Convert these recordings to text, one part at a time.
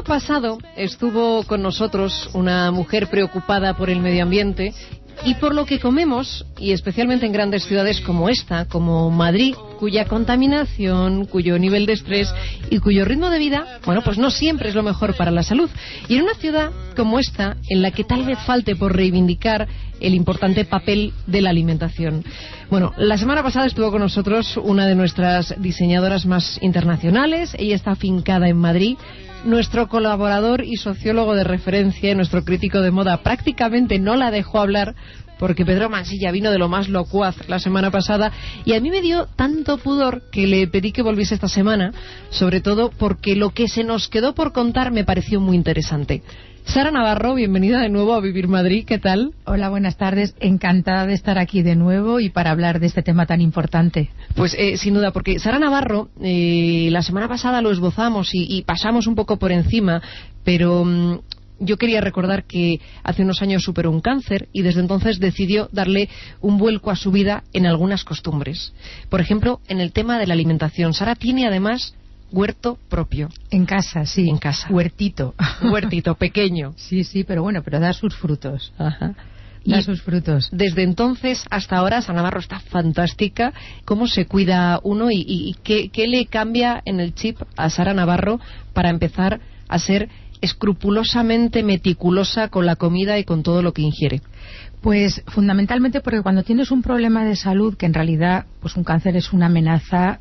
pasado estuvo con nosotros una mujer preocupada por el medio ambiente y por lo que comemos, y especialmente en grandes ciudades como esta, como Madrid, cuya contaminación, cuyo nivel de estrés y cuyo ritmo de vida, bueno, pues no siempre es lo mejor para la salud. Y en una ciudad como esta, en la que tal vez falte por reivindicar el importante papel de la alimentación. Bueno, la semana pasada estuvo con nosotros una de nuestras diseñadoras más internacionales. Ella está afincada en Madrid. Nuestro colaborador y sociólogo de referencia, nuestro crítico de moda, prácticamente no la dejó hablar porque Pedro Mansilla vino de lo más locuaz la semana pasada y a mí me dio tanto pudor que le pedí que volviese esta semana, sobre todo porque lo que se nos quedó por contar me pareció muy interesante. Sara Navarro, bienvenida de nuevo a Vivir Madrid, ¿qué tal? Hola, buenas tardes, encantada de estar aquí de nuevo y para hablar de este tema tan importante. Pues sin duda, porque Sara Navarro, la semana pasada lo esbozamos y pasamos un poco por encima, pero yo quería recordar que hace unos años superó un cáncer y desde entonces decidió darle un vuelco a su vida en algunas costumbres. Por ejemplo, en el tema de la alimentación. Sara tiene además huerto propio. En casa, sí. En casa. Huertito. Huertito, pequeño. Sí, pero bueno, pero da sus frutos. Ajá. Da sus frutos. Desde entonces hasta ahora, Sara Navarro está fantástica. ¿Cómo se cuida uno y qué le cambia en el chip a Sara Navarro para empezar a ser escrupulosamente meticulosa con la comida y con todo lo que ingiere? Pues fundamentalmente porque cuando tienes un problema de salud, que en realidad pues un cáncer es una amenaza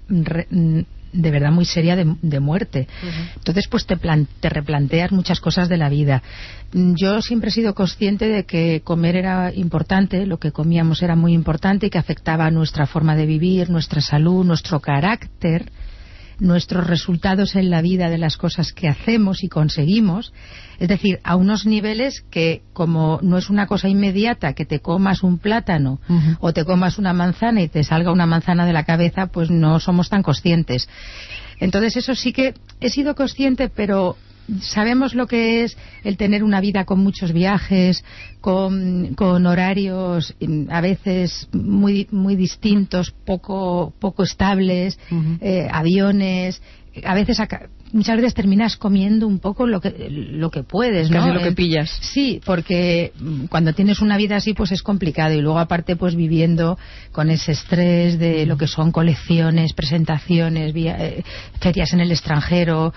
de verdad muy seria de muerte. Entonces pues te replanteas muchas cosas de la vida. Yo siempre he sido consciente de que comer era importante, lo que comíamos era muy importante y que afectaba a nuestra forma de vivir, nuestra salud, nuestro carácter, nuestros resultados en la vida de las cosas que hacemos y conseguimos, es decir, a unos niveles que, como no es una cosa inmediata que te comas un plátano o te comas una manzana y te salga una manzana de la cabeza, pues no somos tan conscientes. Entonces eso sí que he sido consciente, pero sabemos lo que es el tener una vida con muchos viajes, con horarios a veces muy distintos, poco estables, aviones, a veces muchas veces terminas comiendo un poco lo que puedes, ¿no? Casi lo que pillas. Sí, porque cuando tienes una vida así pues es complicado y luego aparte pues viviendo con ese estrés de lo que son colecciones, presentaciones, ferias en el extranjero,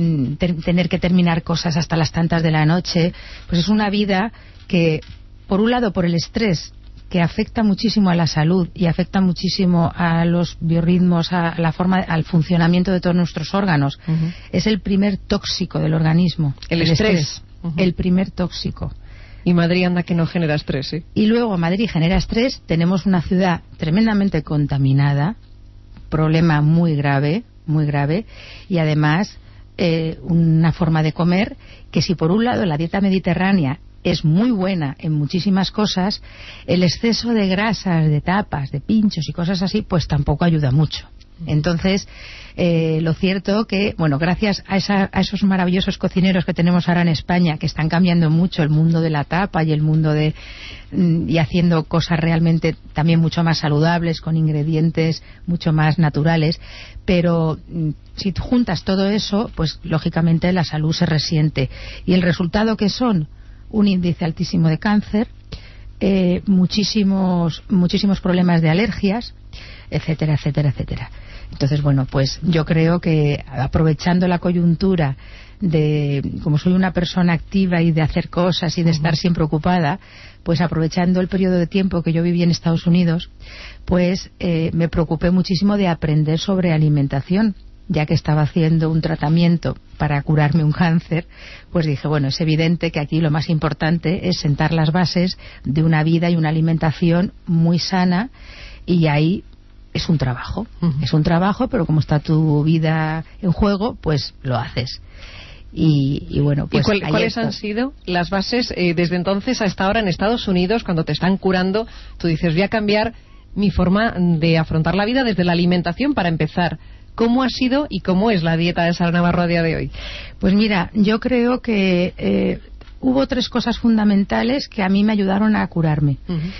tener que terminar cosas hasta las tantas de la noche, pues es una vida que por un lado por el estrés que afecta muchísimo a la salud y afecta muchísimo a los biorritmos, a la forma, al funcionamiento de todos nuestros órganos. Es el primer tóxico del organismo. El estrés. El primer tóxico. Y Madrid anda que no genera estrés, ¿eh? Y luego Madrid genera estrés, tenemos una ciudad tremendamente contaminada, problema muy grave, y además una forma de comer que si por un lado la dieta mediterránea es muy buena en muchísimas cosas, el exceso de grasas, de tapas, de pinchos y cosas así, pues tampoco ayuda mucho. Entonces, lo cierto que, bueno, gracias a esos maravillosos cocineros que tenemos ahora en España, que están cambiando mucho el mundo de la tapa y el mundo y haciendo cosas realmente también mucho más saludables, con ingredientes mucho más naturales, pero si juntas todo eso, pues lógicamente la salud se resiente. Y el resultado que son un índice altísimo de cáncer, muchísimos problemas de alergias, etcétera, etcétera, etcétera. Entonces, bueno, pues yo creo que aprovechando la coyuntura como soy una persona activa y de hacer cosas y de estar siempre ocupada, pues aprovechando el periodo de tiempo que yo viví en Estados Unidos, pues me preocupé muchísimo de aprender sobre alimentación. Ya que estaba haciendo un tratamiento para curarme un cáncer, pues dije, bueno, es evidente que aquí lo más importante es sentar las bases de una vida y una alimentación muy sana, y ahí es un trabajo. Es un trabajo, pero como está tu vida en juego, pues lo haces. Y bueno, pues ¿Y cuáles han sido las bases desde entonces hasta ahora en Estados Unidos, cuando te están curando? Tú dices, voy a cambiar mi forma de afrontar la vida desde la alimentación para empezar. ¿Cómo ha sido y cómo es la dieta de Sara Navarro a día de hoy? Pues mira, yo creo que hubo 3 cosas fundamentales que a mí me ayudaron a curarme.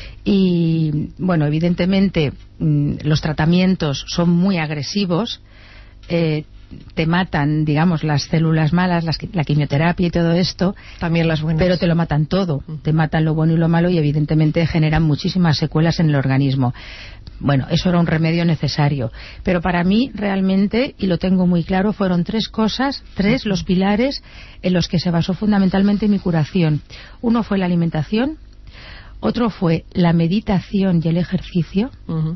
Y bueno, evidentemente los tratamientos son muy agresivos, te matan, digamos, las células malas, la quimioterapia y todo esto. También las buenas. Pero te lo matan todo. Te matan lo bueno y lo malo y evidentemente generan muchísimas secuelas en el organismo. Bueno, eso era un remedio necesario. Pero para mí, realmente, y lo tengo muy claro, fueron tres los pilares en los que se basó fundamentalmente mi curación. Uno fue la alimentación, otro fue la meditación y el ejercicio,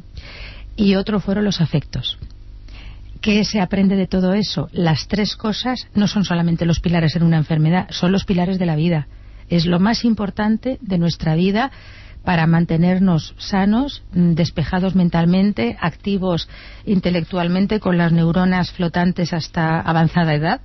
y otro fueron los afectos. ¿Qué se aprende de todo eso? Las tres cosas no son solamente los pilares en una enfermedad, son los pilares de la vida. Es lo más importante de nuestra vida para mantenernos sanos, despejados mentalmente, activos intelectualmente, con las neuronas flotantes hasta avanzada edad.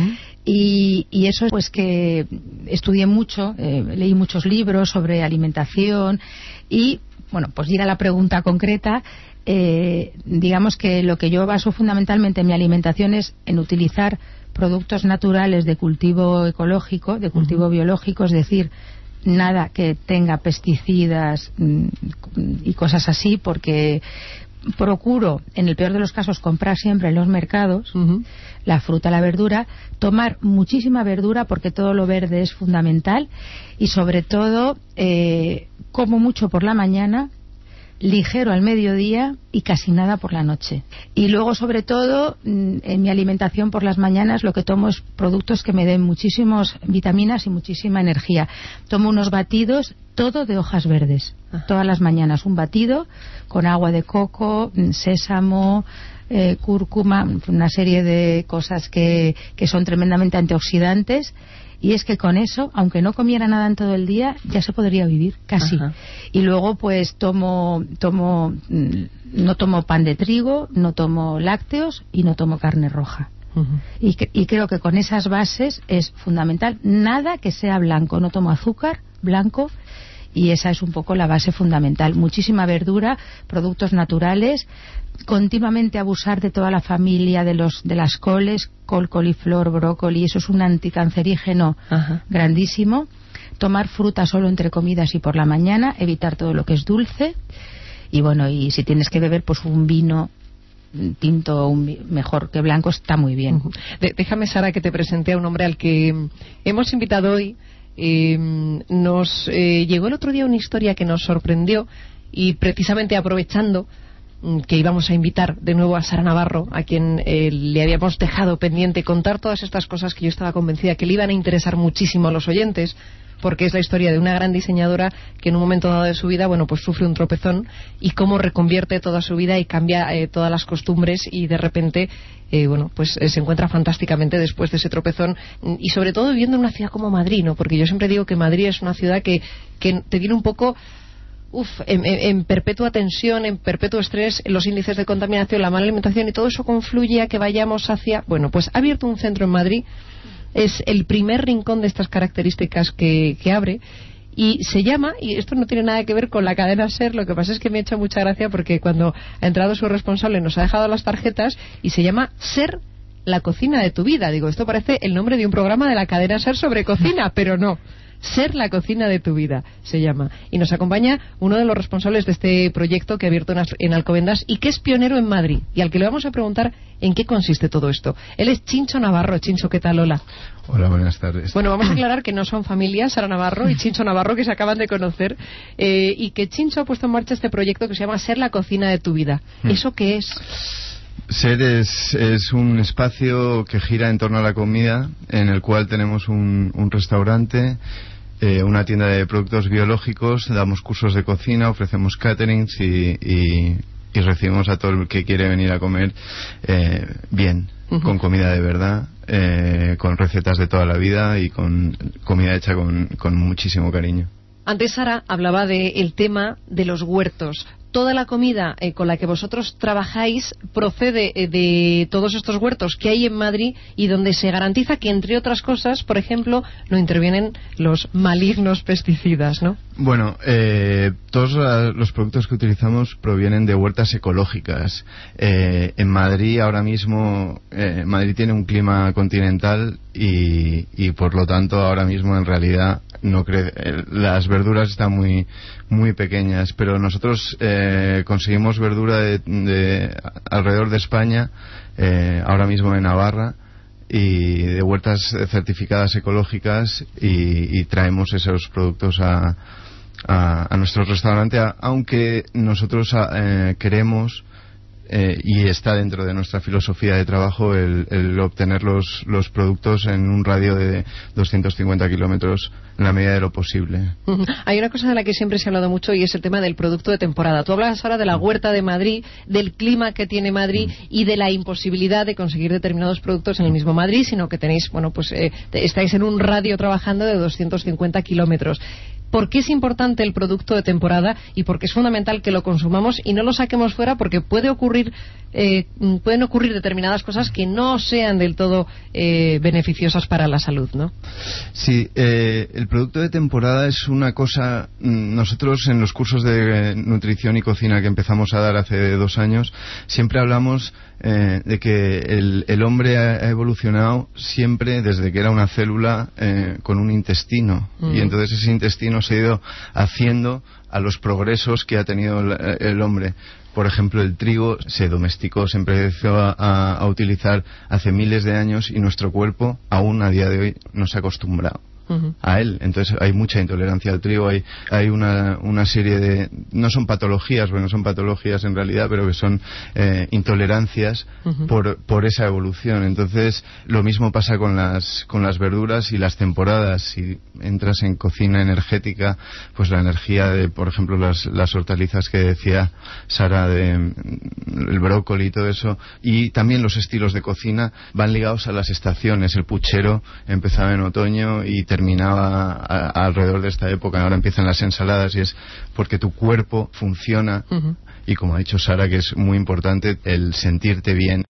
Y eso, pues, que estudié mucho, leí muchos libros sobre alimentación y, bueno, pues ir a la pregunta concreta. Digamos que lo que yo baso fundamentalmente en mi alimentación es en utilizar productos naturales de cultivo ecológico, de cultivo biológico, es decir, nada que tenga pesticidas y cosas así, porque procuro, en el peor de los casos, comprar siempre en los mercados la fruta, la verdura, tomar muchísima verdura porque todo lo verde es fundamental, y sobre todo como mucho por la mañana, ligero al mediodía y casi nada por la noche. Y luego, sobre todo, en mi alimentación por las mañanas lo que tomo es productos que me den muchísimas vitaminas y muchísima energía. Tomo unos batidos, todo de hojas verdes. Todas las mañanas un batido con agua de coco, sésamo, cúrcuma, una serie de cosas que son tremendamente antioxidantes. Y es que con eso, aunque no comiera nada en todo el día, ya se podría vivir, casi. Y luego, pues, no tomo pan de trigo, no tomo lácteos y no tomo carne roja. Y creo que con esas bases es fundamental. Nada que sea blanco, no tomo azúcar blanco, y esa es un poco la base fundamental. Muchísima verdura, productos naturales, continuamente abusar de toda la familia de las coles, col, coliflor, brócoli, eso es un anticancerígeno grandísimo. Tomar fruta solo entre comidas y por la mañana, evitar todo lo que es dulce, y bueno, y si tienes que beber, pues un vino tinto mejor que blanco está muy bien. Déjame, Sara, que te presente a un hombre al que hemos invitado hoy. Nos llegó el otro día una historia que nos sorprendió, y precisamente aprovechando que íbamos a invitar de nuevo a Sara Navarro, a quien le habíamos dejado pendiente contar todas estas cosas que yo estaba convencida que le iban a interesar muchísimo a los oyentes, porque es la historia de una gran diseñadora que en un momento dado de su vida, bueno, pues sufre un tropezón, y cómo reconvierte toda su vida y cambia todas las costumbres, y de repente bueno, pues se encuentra fantásticamente después de ese tropezón, y sobre todo viviendo en una ciudad como Madrid, ¿no? Porque yo siempre digo que Madrid es una ciudad que te tiene un poco en perpetua tensión, en perpetuo estrés, los índices de contaminación, la mala alimentación, y todo eso confluye a que vayamos hacia... Bueno, pues ha abierto un centro en Madrid, es el primer rincón de estas características que abre, y se llama, y esto no tiene nada que ver con la cadena SER, lo que pasa es que me ha hecho mucha gracia porque cuando ha entrado su responsable nos ha dejado las tarjetas, y se llama SER, la cocina de tu vida. Digo, esto parece el nombre de un programa de la cadena SER sobre cocina, pero no. Ser la cocina de tu vida se llama, y nos acompaña uno de los responsables de este proyecto que ha abierto en Alcobendas y que es pionero en Madrid, y al que le vamos a preguntar en qué consiste todo esto. Él es Chincho Navarro. Chincho, ¿qué tal? Hola. Hola, buenas tardes. Bueno, vamos a aclarar que no son familia, Sara Navarro y Chincho Navarro, que se acaban de conocer, y que Chincho ha puesto en marcha este proyecto que se llama Ser la cocina de tu vida. ¿Eso qué es? SER es un espacio que gira en torno a la comida, en el cual tenemos un restaurante, una tienda de productos biológicos, damos cursos de cocina, ofrecemos caterings y recibimos a todo el que quiere venir a comer bien, con comida de verdad, con recetas de toda la vida y con comida hecha con muchísimo cariño. Antes Sara hablaba del tema de los huertos. Toda la comida con la que vosotros trabajáis procede de todos estos huertos que hay en Madrid, y donde se garantiza que, entre otras cosas, por ejemplo, no intervienen los malignos pesticidas, ¿no? Bueno, todos los productos que utilizamos provienen de huertas ecológicas. En Madrid ahora mismo, Madrid tiene un clima continental y por lo tanto ahora mismo en realidad las verduras están muy pequeñas, pero nosotros conseguimos verdura de alrededor de España, ahora mismo en Navarra, y de huertas certificadas ecológicas, y traemos esos productos a nuestro restaurante, aunque nosotros queremos, y está dentro de nuestra filosofía de trabajo, el obtener los productos en un radio de 250 kilómetros en la medida de lo posible. Hay una cosa de la que siempre se ha hablado mucho, y es el tema del producto de temporada. Tú hablas ahora de la huerta de Madrid, del clima que tiene Madrid y de la imposibilidad de conseguir determinados productos en el mismo Madrid, sino que tenéis, estáis en un radio trabajando de 250 kilómetros. ¿Por qué es importante el producto de temporada y por qué es fundamental que lo consumamos y no lo saquemos fuera? Porque pueden ocurrir determinadas cosas que no sean del todo beneficiosas para la salud, ¿no? Sí, el producto de temporada es una cosa. Nosotros en los cursos de nutrición y cocina que empezamos a dar hace 2 años siempre hablamos de que el hombre ha evolucionado siempre desde que era una célula con un intestino, y entonces ese intestino se ha ido haciendo a los progresos que ha tenido el hombre. Por ejemplo, el trigo se domesticó, se empezó a utilizar hace miles de años, y nuestro cuerpo aún a día de hoy no se ha acostumbrado a él. Entonces hay mucha intolerancia al trigo, hay una serie de, no son patologías, bueno, son patologías en realidad, pero que son intolerancias por esa evolución. Entonces lo mismo pasa con las verduras y las temporadas. Si entras en cocina energética, pues la energía de, por ejemplo, las hortalizas que decía Sara, el brócoli y todo eso, y también los estilos de cocina van ligados a las estaciones. El puchero empezaba en otoño y terminaba alrededor de esta época. Ahora empiezan las ensaladas, y es porque tu cuerpo funciona, y como ha dicho Sara, que es muy importante el sentirte bien.